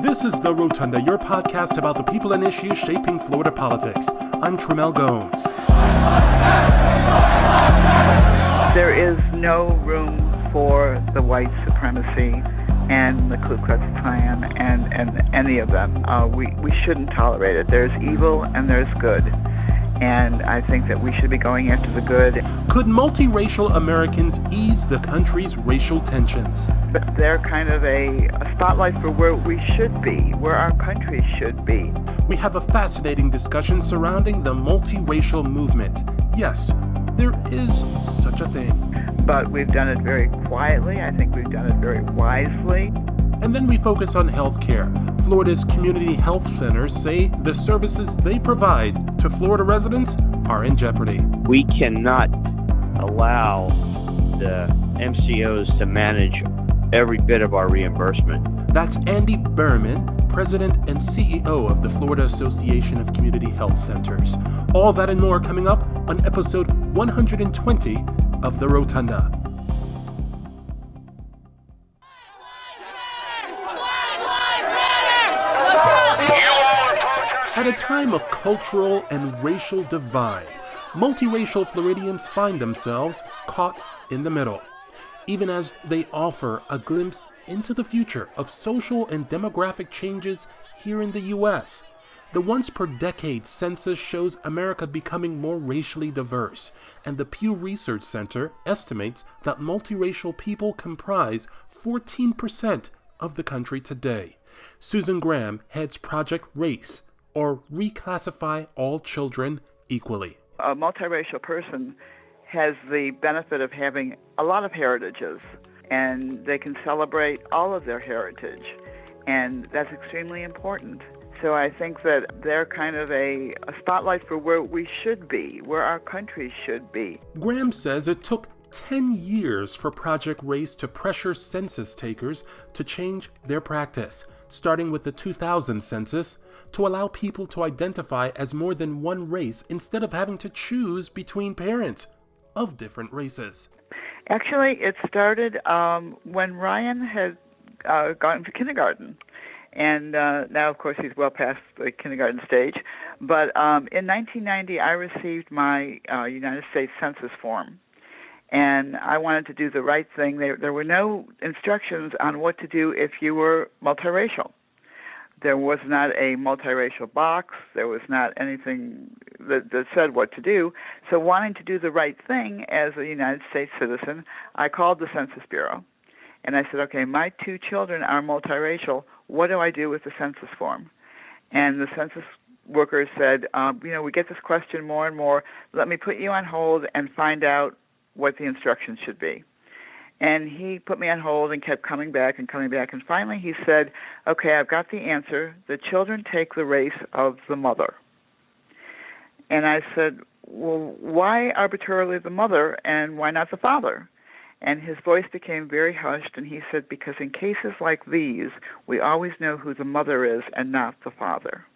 This is The Rotunda, your podcast about the people and issues shaping Florida politics. I'm Tremel Gomes. There is no room for the white supremacy and the Ku Klux Klan and any of them. We shouldn't tolerate it. There's evil and there's good. And I think that we should be going after the good. Could multiracial Americans ease the country's racial tensions? But they're kind of a spotlight for where we should be, where our country should be. We have a fascinating discussion surrounding the multiracial movement. Yes, there is such a thing. But we've done it very quietly. I think we've done it very wisely. And then we focus on healthcare. Florida's community health centers say the services they provide to Florida residents are in jeopardy. We cannot allow the MCOs to manage every bit of our reimbursement. That's Andy Berman, President and CEO of the Florida Association of Community Health Centers. All that and more coming up on episode 120 of The Rotunda. At a time of cultural and racial divide, multiracial Floridians find themselves caught in the middle, even as they offer a glimpse into the future of social and demographic changes here in the U.S. The once-per-decade census shows America becoming more racially diverse, and the Pew Research Center estimates that multiracial people comprise 14% of the country today. Susan Graham heads Project RACE, or Reclassify All Children Equally. A multiracial person has the benefit of having a lot of heritages, and they can celebrate all of their heritage, and that's extremely important. So I think that they're kind of a spotlight for where we should be, where our country should be. Graham says it took 10 years for Project RACE to pressure census takers to change their practice, starting with the 2000 census, to allow people to identify as more than one race instead of having to choose between parents of different races. Actually, it started when Ryan had gone to kindergarten. And now, of course, he's well past the kindergarten stage. But in 1990, I received my United States Census form. And I wanted to do the right thing. There were no instructions on what to do if you were multiracial. There was not a multiracial box. There was not anything that said what to do. So wanting to do the right thing as a United States citizen, I called the Census Bureau. And I said, okay, my two children are multiracial. What do I do with the census form? And the census workers said, we get this question more and more. Let me put you on hold and find out what the instructions should be. And he put me on hold and kept coming back. And finally he said, okay, I've got the answer. The children take the race of the mother. And I said, well, why arbitrarily the mother and why not the father? And his voice became very hushed, and he said, because in cases like these, we always know who the mother is and not the father.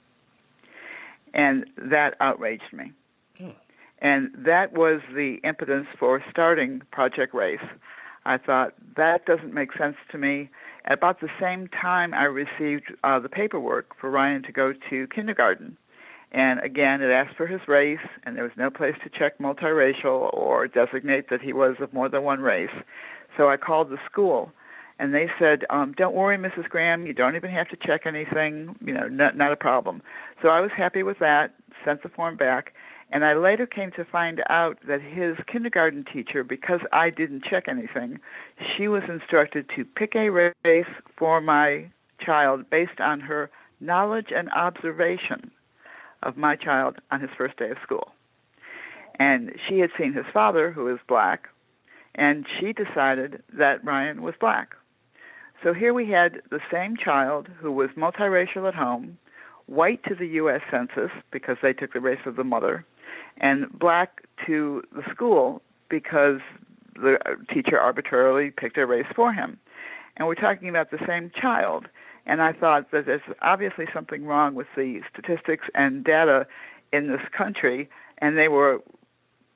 And that outraged me. And that was the impetus for starting Project RACE. I thought, that doesn't make sense to me. At about the same time, I received the paperwork for Ryan to go to kindergarten. And again, it asked for his race, and there was no place to check multiracial or designate that he was of more than one race. So I called the school, and they said, don't worry, Mrs. Graham, you don't even have to check anything, not a problem. So I was happy with that, sent the form back, and I later came to find out that his kindergarten teacher, because I didn't check anything, she was instructed to pick a race for my child based on her knowledge and observation of my child on his first day of school. And she had seen his father, who is black, and she decided that Ryan was black. So here we had the same child who was multiracial at home, white to the U.S. Census because they took the race of the mother, and black to the school because the teacher arbitrarily picked a race for him. And we're talking about the same child. And I thought that there's obviously something wrong with the statistics and data in this country, and they were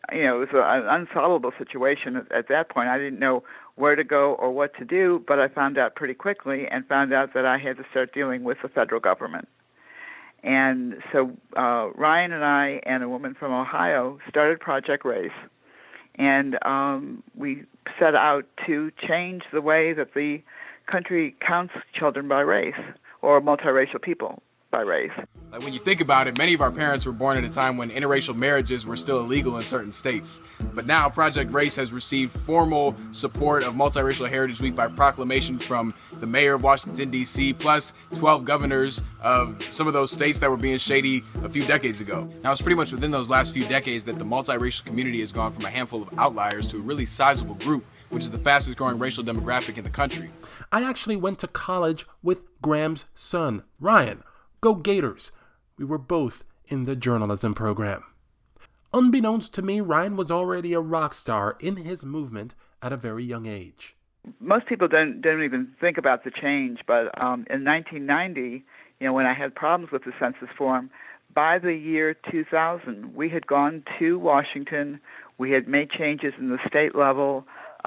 it was an unsolvable situation at that point. I didn't know where to go or what to do, but I found out pretty quickly and found out that I had to start dealing with the federal government. And so Ryan and I and a woman from Ohio started Project Race, and we set out to change the way that the country counts children by race, or multiracial people by race. Like, when you think about it, many of our parents were born at a time when interracial marriages were still illegal in certain states. But now Project Race has received formal support of Multiracial Heritage Week by proclamation from the mayor of Washington, D.C., plus 12 governors of some of those states that were being shady a few decades ago. Now, it's pretty much within those last few decades that the multiracial community has gone from a handful of outliers to a really sizable group, which is the fastest growing racial demographic in the country. I actually went to college with Graham's son, Ryan. Go Gators! We were both in the journalism program. Unbeknownst to me, Ryan was already a rock star in his movement at a very young age. Most people don't even think about the change, but in 1990, when I had problems with the census form, by the year 2000, we had gone to Washington. We had made changes in the state level.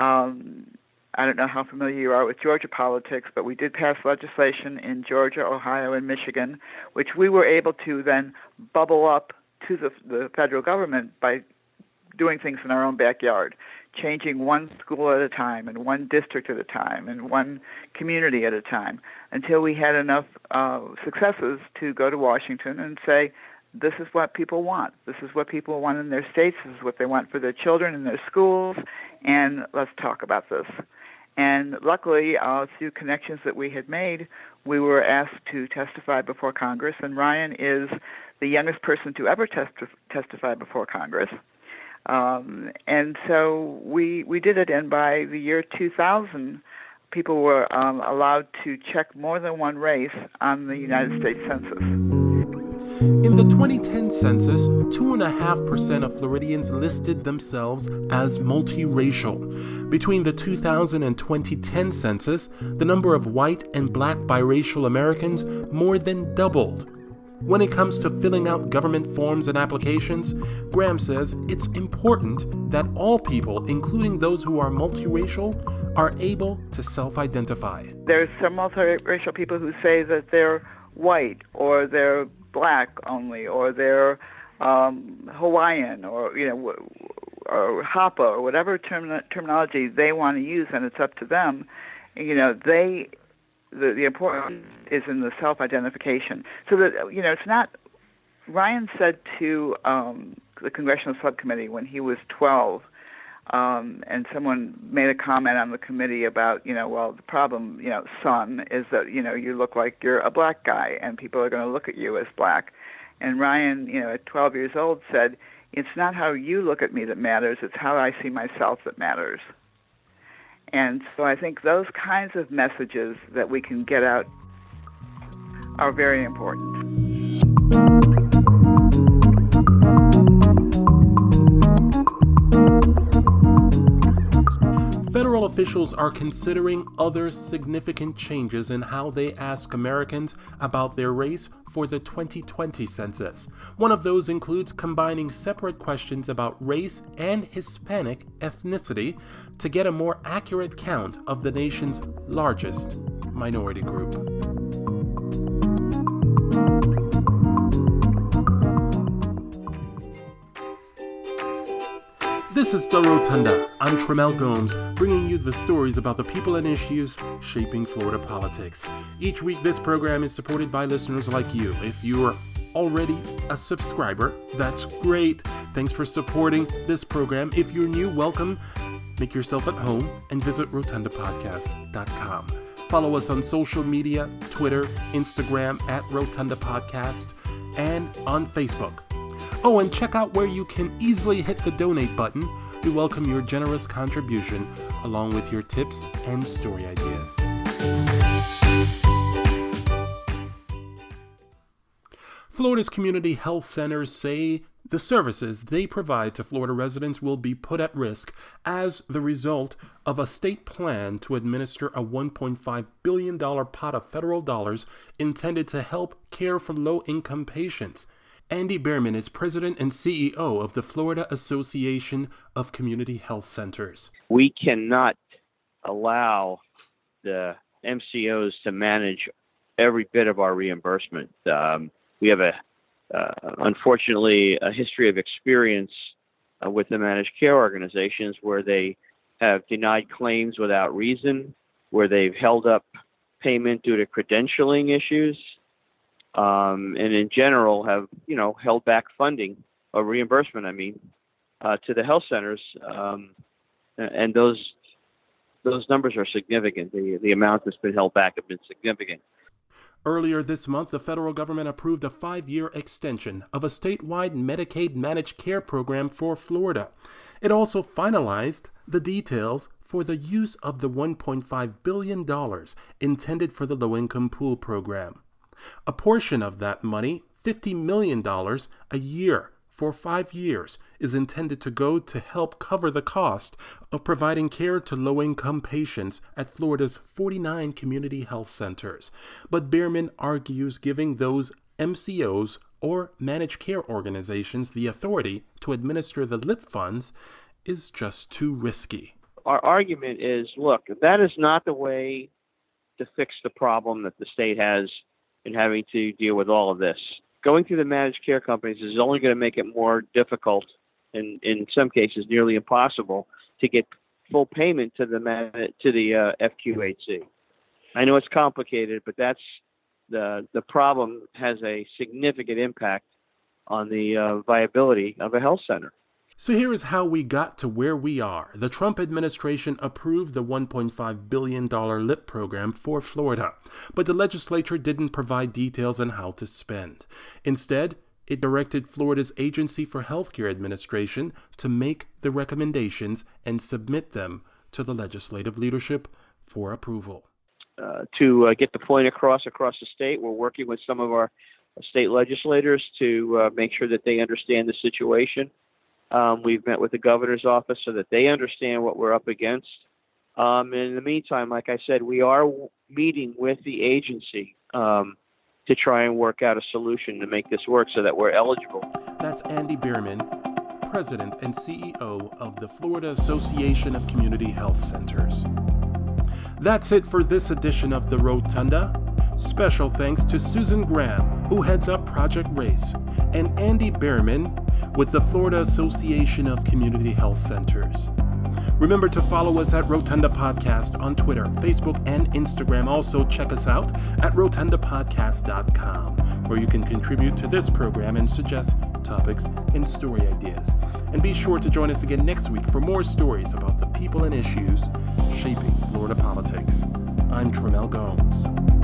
I don't know how familiar you are with Georgia politics, but we did pass legislation in Georgia, Ohio, and Michigan, which we were able to then bubble up to the federal government by doing things in our own backyard, changing one school at a time and one district at a time and one community at a time, until we had enough successes to go to Washington and say, this is what people want. This is what people want in their states. This is what they want for their children in their schools, and let's talk about this. And luckily, through connections that we had made, we were asked to testify before Congress, and Ryan is the youngest person to ever testify before Congress. And so we did it, and by the year 2000, people were allowed to check more than one race on the United States Census. In the 2010 census, 2.5% of Floridians listed themselves as multiracial. Between the 2000 and 2010 census, the number of white and black biracial Americans more than doubled. When it comes to filling out government forms and applications, Graham says it's important that all people, including those who are multiracial, are able to self-identify. There's some multiracial people who say that they're white, or they're black only, or they're Hawaiian, or or Hapa, or whatever terminology they want to use, and it's up to them. The importance is in the self-identification. So that it's not. Ryan said to the Congressional Subcommittee when he was 12. And someone made a comment on the committee about, the problem, son, is that, you look like you're a black guy and people are going to look at you as black. And Ryan, at 12 years old said, it's not how you look at me that matters, it's how I see myself that matters. And so I think those kinds of messages that we can get out are very important. Federal officials are considering other significant changes in how they ask Americans about their race for the 2020 census. One of those includes combining separate questions about race and Hispanic ethnicity to get a more accurate count of the nation's largest minority group. This is The Rotunda. I'm Tremel Gomes, bringing you the stories about the people and issues shaping Florida politics. Each week, this program is supported by listeners like you. If you are already a subscriber, that's great. Thanks for supporting this program. If you're new, welcome. Make yourself at home and visit rotundapodcast.com. Follow us on social media, Twitter, Instagram at Rotunda Podcast, and on Facebook. Oh, and check out where you can easily hit the donate button. We welcome your generous contribution along with your tips and story ideas. Florida's community health centers say the services they provide to Florida residents will be put at risk as the result of a state plan to administer a $1.5 billion pot of federal dollars intended to help care for low-income patients. Andy Behrman is president and CEO of the Florida Association of Community Health Centers. We cannot allow the MCOs to manage every bit of our reimbursement. We have unfortunately, a history of experience with the managed care organizations where they have denied claims without reason, where they've held up payment due to credentialing issues, and in general have, held back funding or reimbursement, to the health centers. And those numbers are significant. The amount that's been held back have been significant. Earlier this month, the federal government approved a 5-year extension of a statewide Medicaid managed care program for Florida. It also finalized the details for the use of the $1.5 billion intended for the low-income pool program. A portion of that money, $50 million a year for 5 years, is intended to go to help cover the cost of providing care to low-income patients at Florida's 49 community health centers. But Behrman argues giving those MCOs or managed care organizations the authority to administer the LIP funds is just too risky. Our argument is, look, that is not the way to fix the problem that the state has in having to deal with all of this. Going through the managed care companies is only going to make it more difficult, and in some cases nearly impossible, to get full payment to the FQHC. I know it's complicated, but that's the problem. Has a significant impact on the viability of a health center. So here is how we got to where we are. The Trump administration approved the $1.5 billion LIP program for Florida, but the legislature didn't provide details on how to spend. Instead, it directed Florida's Agency for Healthcare Administration to make the recommendations and submit them to the legislative leadership for approval. To get the point across the state, we're working with some of our state legislators to make sure that they understand the situation. We've met with the governor's office so that they understand what we're up against. And in the meantime, like I said, we are meeting with the agency to try and work out a solution to make this work so that we're eligible. That's Andy Behrman, president and CEO of the Florida Association of Community Health Centers. That's it for this edition of The Rotunda. Special thanks to Susan Graham, who heads up Project RACE, and Andy Behrman with the Florida Association of Community Health Centers. Remember to follow us at Rotunda Podcast on Twitter, Facebook, and Instagram. Also, check us out at rotundapodcast.com, where you can contribute to this program and suggest topics and story ideas. And be sure to join us again next week for more stories about the people and issues shaping Florida politics. I'm Tramel Gomes.